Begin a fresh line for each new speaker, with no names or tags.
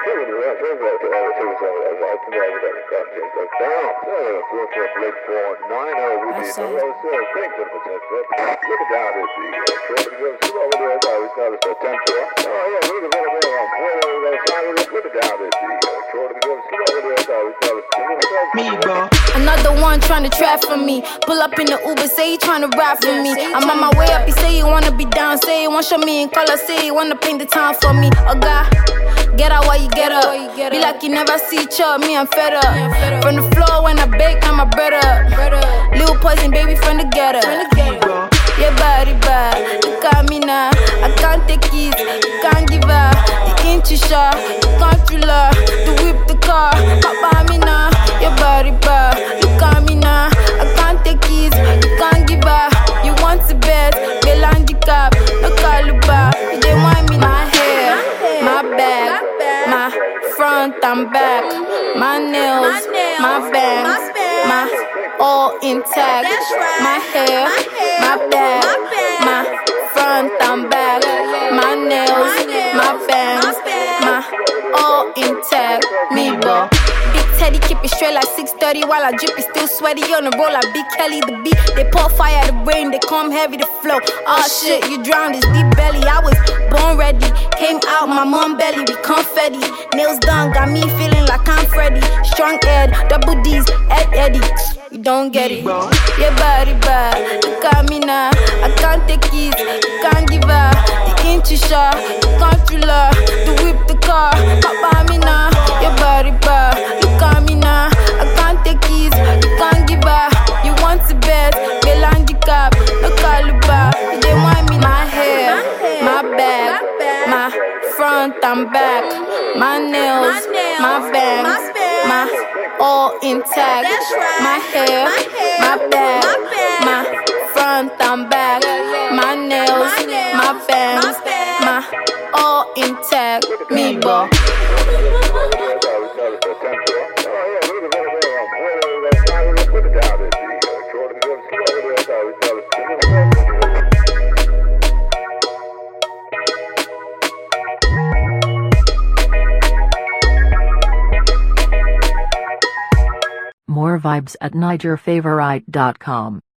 Another one trying to trap for me. Pull up in the Uber, say he trying to rap for me. I'm on my way up, he say he wanna be down. Say he want show me in color, say he wanna paint the town for me. Oh God, get out while you get up. Be like you never see Chubb, me I'm fed up. From the floor when I bake, now my bread up. Little poison baby from the ghetto. Your body bad, look at me now. I can't take it, you can't give up. The inch is short, the controller, the whip, the car. Papa me now. Your body bad, look at me now. I can't take it, you can't give up. You want the best, get handicap, no caliber. You don't want me. My hair, my back, my front and back, my nails, my bangs, my all intact. My hair, my back, my front and back, my nails, my bangs, my all intact. Me bro. Teddy keep it straight like 6:30 while I drip it still sweaty on the roll like Big Kelly the beat. They pour fire the brain, they come heavy to flow. Oh shit, you drowned this deep belly. I was born ready, came out my mom belly with confetti. Nails done, got me feeling like I'm Freddy. Strong Ed, double D's, Eddie. You don't get it. Your body bad, look at me now. I can't take it, you can't give up. The inch is short, the controller, the whip, the car. Papa me now. Your body bad, look at me now. I can't take it, you can't give up. You want the best, get handicap, no caliber. You don't want me. My hair, my back, my front and back, my nails, my bangs, my all intact. My hair, my back, my front and back, my nails, my bangs, my all intact. Me bo.
More vibes at NigerFavorite.com.